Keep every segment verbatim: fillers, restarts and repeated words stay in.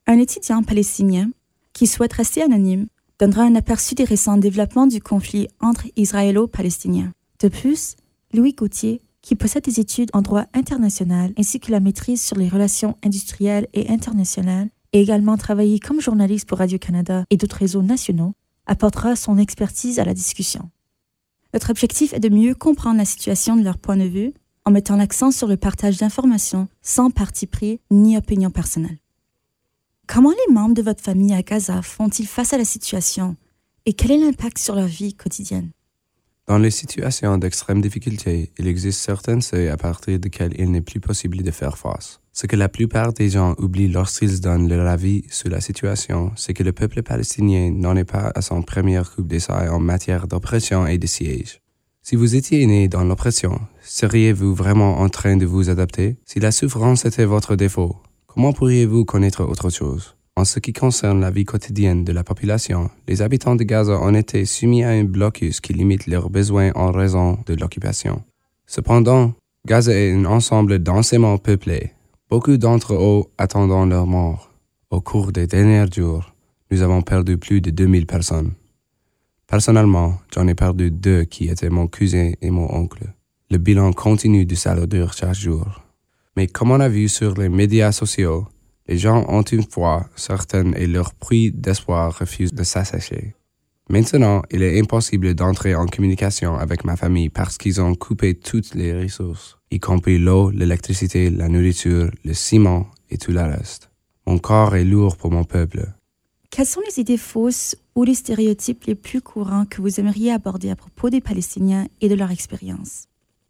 Un étudiant palestinien, qui souhaite rester anonyme, donnera un aperçu des récents développements du conflit entre israélo-palestiniens. De plus, Louis Gauthier, qui possède des études en droit international ainsi que la maîtrise sur les relations industrielles et internationales, et également travaillé comme journaliste pour Radio-Canada et d'autres réseaux nationaux, apportera son expertise à la discussion. Notre objectif est de mieux comprendre la situation de leur point de vue en mettant l'accent sur le partage d'informations sans parti pris ni opinion personnelle. Comment les membres de votre famille à Gaza font-ils face à la situation et quel est l'impact sur leur vie quotidienne? Dans les situations d'extrême difficulté, il existe certains seuils à partir desquels il n'est plus possible de faire face. Ce que la plupart des gens oublient lorsqu'ils donnent leur avis sur la situation, c'est que le peuple palestinien n'en est pas à son premier coup d'essai en matière d'oppression et de siège. Si vous étiez né dans l'oppression, seriez-vous vraiment en train de vous adapter? Si la souffrance était votre défaut, comment pourriez-vous connaître autre chose? En ce qui concerne la vie quotidienne de la population, les habitants de Gaza ont été soumis à un blocus qui limite leurs besoins en raison de l'occupation. Cependant, Gaza est un ensemble densément peuplé, beaucoup d'entre eux attendant leur mort. Au cours des derniers jours, nous avons perdu plus de deux mille personnes. Personnellement, j'en ai perdu deux qui étaient mon cousin et mon oncle. Le bilan continue de s'alourdir chaque jour. Mais comme on a vu sur les médias sociaux, les gens ont une foi certaine et leur puits d'espoir refuse de s'assécher. Maintenant, il est impossible d'entrer en communication avec ma famille parce qu'ils ont coupé toutes les ressources, y compris l'eau, l'électricité, la nourriture, le ciment et tout le reste. Mon corps est lourd pour mon peuple. Quelles sont les idées fausses ou les stéréotypes les plus courants que vous aimeriez aborder à propos des Palestiniens et de leur expérience?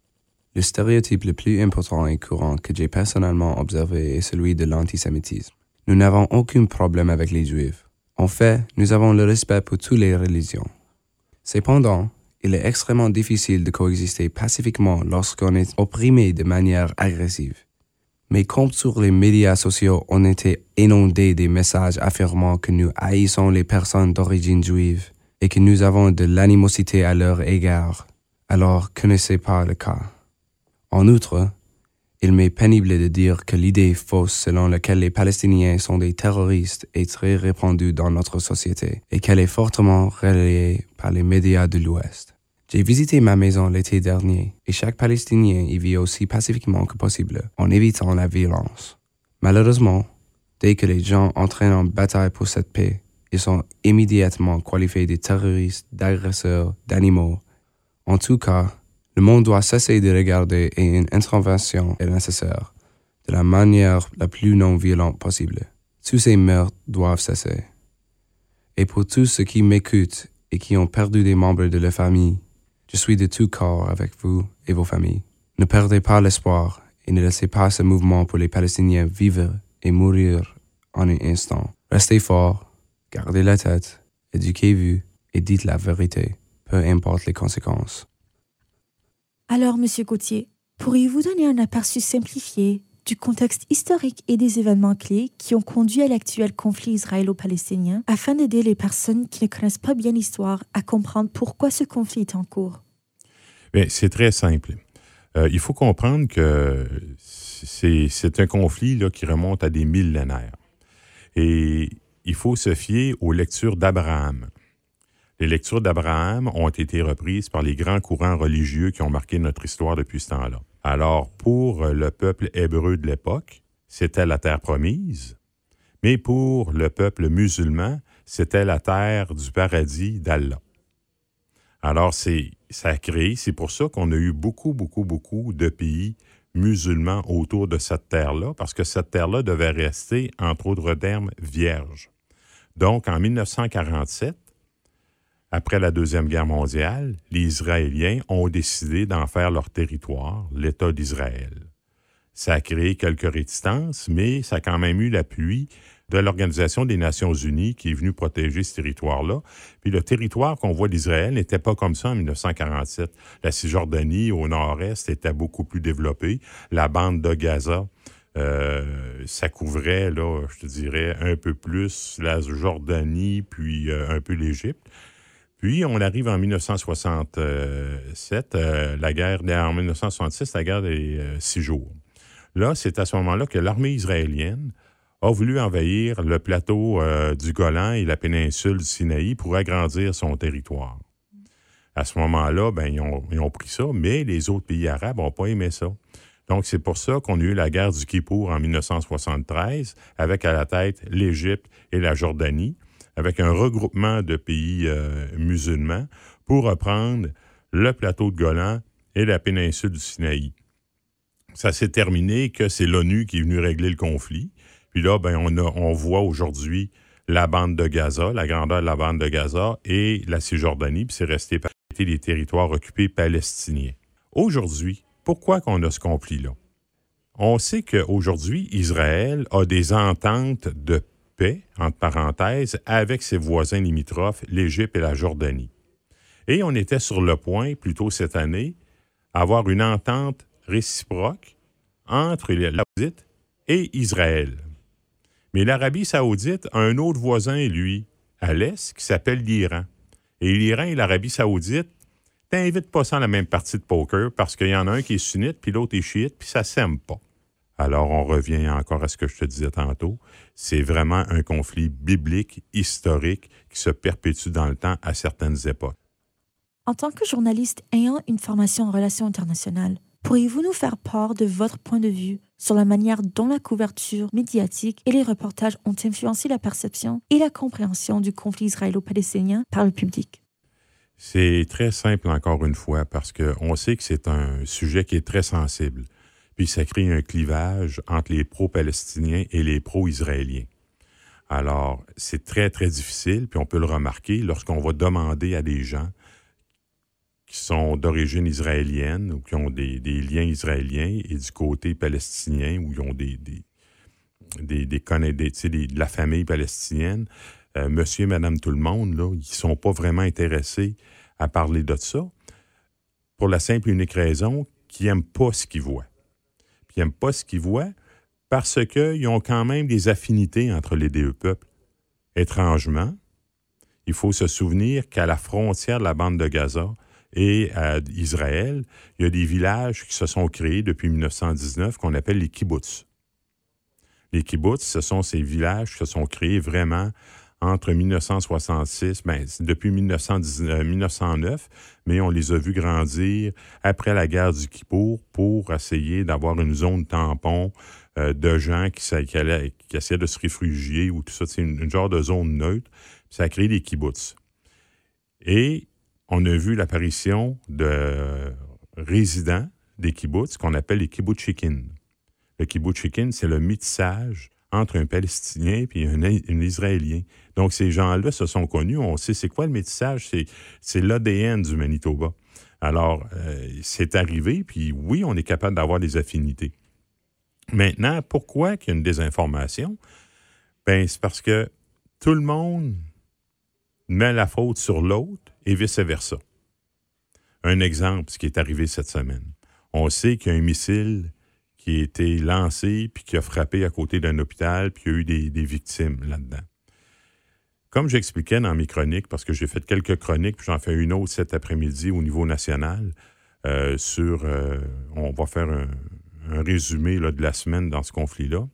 Le stéréotype le plus important et courant que j'ai personnellement observé est celui de l'antisémitisme. Nous n'avons aucun problème avec les Juifs. En fait, nous avons le respect pour toutes les religions. Cependant, il est extrêmement difficile de coexister pacifiquement lorsqu'on est opprimé de manière agressive. Mais comme sur les médias sociaux, on était inondé des messages affirmant que nous haïssons les personnes d'origine juive et que nous avons de l'animosité à leur égard, alors que ce n'est pas le cas. En outre, il m'est pénible de dire que l'idée fausse selon laquelle les Palestiniens sont des terroristes est très répandue dans notre société et qu'elle est fortement relayée par les médias de l'Ouest. J'ai visité ma maison l'été dernier et chaque Palestinien y vit aussi pacifiquement que possible en évitant la violence. Malheureusement, dès que les gens entraînent en bataille pour cette paix, ils sont immédiatement qualifiés de terroristes, d'agresseurs, d'animaux. En tout cas, le monde doit cesser de regarder et une intervention est nécessaire, de la manière la plus non violente possible. Tous ces meurtres doivent cesser. Et pour tous ceux qui m'écoutent et qui ont perdu des membres de leur famille, je suis de tout cœur avec vous et vos familles. Ne perdez pas l'espoir et ne laissez pas ce mouvement pour les Palestiniens vivre et mourir en un instant. Restez forts, gardez la tête, éduquez-vous et dites la vérité, peu importe les conséquences. Alors, Monsieur Gauthier, pourriez-vous donner un aperçu simplifié du contexte historique et des événements clés qui ont conduit à l'actuel conflit israélo-palestinien afin d'aider les personnes qui ne connaissent pas bien l'histoire à comprendre pourquoi ce conflit est en cours? Bien, c'est très simple. Euh, il faut comprendre que c'est, c'est un conflit là, qui remonte à des millénaires. Et il faut se fier aux lectures d'Abraham. Les lectures d'Abraham ont été reprises par les grands courants religieux qui ont marqué notre histoire depuis ce temps-là. Alors, pour le peuple hébreu de l'époque, c'était la terre promise, mais pour le peuple musulman, c'était la terre du paradis d'Allah. Alors, c'est, ça a créé, c'est pour ça qu'on a eu beaucoup, beaucoup, beaucoup de pays musulmans autour de cette terre-là, parce que cette terre-là devait rester, entre autres termes, vierge. Donc, en dix-neuf cent quarante-sept, après la Deuxième Guerre mondiale, les Israéliens ont décidé d'en faire leur territoire, l'État d'Israël. Ça a créé quelques réticences, mais ça a quand même eu l'appui de l'Organisation des Nations unies qui est venue protéger ce territoire-là. Puis le territoire qu'on voit d'Israël n'était pas comme ça en dix-neuf cent quarante-sept. La Cisjordanie, au nord-est, était beaucoup plus développée. La bande de Gaza, euh, ça couvrait, là, je te dirais, un peu plus la Jordanie, puis euh, un peu l'Égypte. Puis, on arrive en dix-neuf cent soixante-sept, euh, la guerre, en dix-neuf cent soixante-six, la guerre des euh, six jours. Là, c'est à ce moment-là que l'armée israélienne a voulu envahir le plateau euh, du Golan et la péninsule du Sinaï pour agrandir son territoire. À ce moment-là, ben, ils, ont, ils ont pris ça, mais les autres pays arabes n'ont pas aimé ça. Donc, c'est pour ça qu'on a eu la guerre du Kippour en dix-neuf cent soixante-treize, avec à la tête l'Égypte et la Jordanie, avec un regroupement de pays euh, musulmans pour reprendre le plateau de Golan et la péninsule du Sinaï. Ça s'est terminé que c'est l'ONU qui est venue régler le conflit. Puis là, ben, on, a, on voit aujourd'hui la bande de Gaza, la grandeur de la bande de Gaza et la Cisjordanie, puis c'est resté par les territoires occupés palestiniens. Aujourd'hui, pourquoi qu'on a ce conflit-là? On sait qu'aujourd'hui, Israël a des ententes de paix, entre parenthèses, avec ses voisins limitrophes, l'Égypte et la Jordanie. Et on était sur le point, plus tôt cette année, d'avoir une entente réciproque entre l'Arabie saoudite et Israël. Mais l'Arabie saoudite a un autre voisin, lui, à l'est, qui s'appelle l'Iran. Et l'Iran et l'Arabie saoudite t'invitent pas ça à la même partie de poker parce qu'il y en a un qui est sunnite, puis l'autre est chiite, puis ça s'aime pas. Alors, on revient encore à ce que je te disais tantôt. C'est vraiment un conflit biblique, historique, qui se perpétue dans le temps à certaines époques. En tant que journaliste ayant une formation en relations internationales, pourriez-vous nous faire part de votre point de vue sur la manière dont la couverture médiatique et les reportages ont influencé la perception et la compréhension du conflit israélo-palestinien par le public? C'est très simple, encore une fois, parce qu'on sait que c'est un sujet qui est très sensible. Puis ça crée un clivage entre les pro-palestiniens et les pro-israéliens. Alors, c'est très, très difficile, puis on peut le remarquer lorsqu'on va demander à des gens qui sont d'origine israélienne ou qui ont des, des liens israéliens et du côté palestinien où ils ont des, des, des, des, des, des, des de la famille palestinienne, euh, monsieur et madame tout le monde, là, ils ne sont pas vraiment intéressés à parler de ça pour la simple et unique raison qu'ils n'aiment pas ce qu'ils voient. Puis ils n'aiment pas ce qu'ils voient parce qu'ils ont quand même des affinités entre les deux peuples. Étrangement, il faut se souvenir qu'à la frontière de la bande de Gaza et à Israël, il y a des villages qui se sont créés depuis dix-neuf cent dix-neuf qu'on appelle les kibbutz. Les kibbutz, ce sont ces villages qui se sont créés vraiment entre dix-neuf cent soixante-six, ben, depuis dix-neuf cent dix-neuf, dix-neuf cent neuf, mais on les a vus grandir après la guerre du Kippour pour essayer d'avoir une zone tampon euh, de gens qui, qui, allaient, qui essayaient de se réfugier ou tout ça. C'est une, une genre de zone neutre. Ça a créé les kibbutz. Et on a vu l'apparition de résidents des kibbutz qu'on appelle les kibbutzikim. Le kibbutzikim, c'est le métissage entre un Palestinien et un, un Israélien. Donc, ces gens-là se sont connus. On sait c'est quoi le métissage? C'est, c'est l'A D N du Manitoba. Alors, euh, c'est arrivé, puis oui, on est capable d'avoir des affinités. Maintenant, pourquoi qu'il y a une désinformation? Bien, c'est parce que tout le monde met la faute sur l'autre et vice-versa. Un exemple, ce qui est arrivé cette semaine. On sait qu'il y a un missile qui a été lancé puis qui a frappé à côté d'un hôpital puis il y a eu des, des victimes là-dedans. Comme j'expliquais dans mes chroniques, parce que j'ai fait quelques chroniques puis j'en fais une autre cet après-midi au niveau national, euh, sur, euh, on va faire un, un résumé là, de la semaine dans ce conflit-là.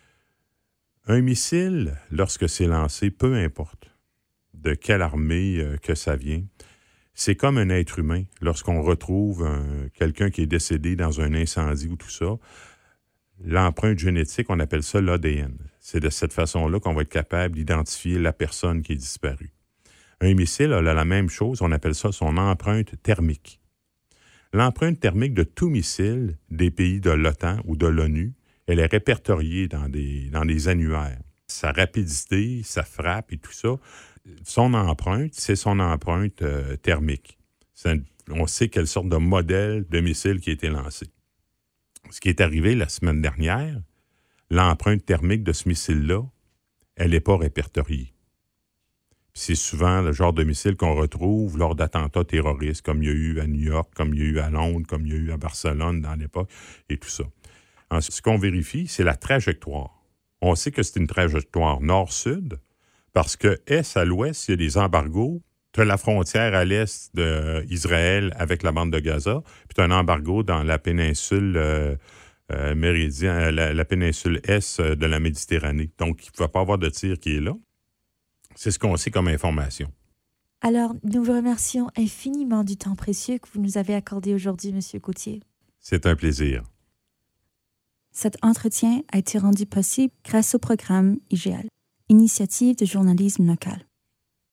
Un missile, lorsque c'est lancé, peu importe de quelle armée euh, que ça vient, c'est comme un être humain. Lorsqu'on retrouve un, quelqu'un qui est décédé dans un incendie ou tout ça, l'empreinte génétique, on appelle ça l'A D N. C'est de cette façon-là qu'on va être capable d'identifier la personne qui est disparue. Un missile a la même chose, on appelle ça son empreinte thermique. L'empreinte thermique de tout missile des pays de l'OTAN ou de l'ONU, elle est répertoriée dans des, dans des annuaires. Sa rapidité, sa frappe et tout ça, son empreinte, c'est son empreinte euh, thermique. C'est un, on sait quelle sorte de modèle de missile qui a été lancé. Ce qui est arrivé la semaine dernière, l'empreinte thermique de ce missile-là, elle n'est pas répertoriée. Puis c'est souvent le genre de missile qu'on retrouve lors d'attentats terroristes, comme il y a eu à New York, comme il y a eu à Londres, comme il y a eu à Barcelone dans l'époque, et tout ça. Ensuite, ce qu'on vérifie, c'est la trajectoire. On sait que c'est une trajectoire nord-sud, parce que est à l'ouest, il y a des embargos. Tu as la frontière à l'est d'Israël avec la bande de Gaza, puis tu as un embargo dans la péninsule euh, euh, méridien, la, la péninsule est de la Méditerranée. Donc, il ne pouvait pas avoir de tir qui est là. C'est ce qu'on sait comme information. Alors, nous vous remercions infiniment du temps précieux que vous nous avez accordé aujourd'hui, M. Gauthier. C'est un plaisir. Cet entretien a été rendu possible grâce au programme I G A L, Initiative de journalisme local.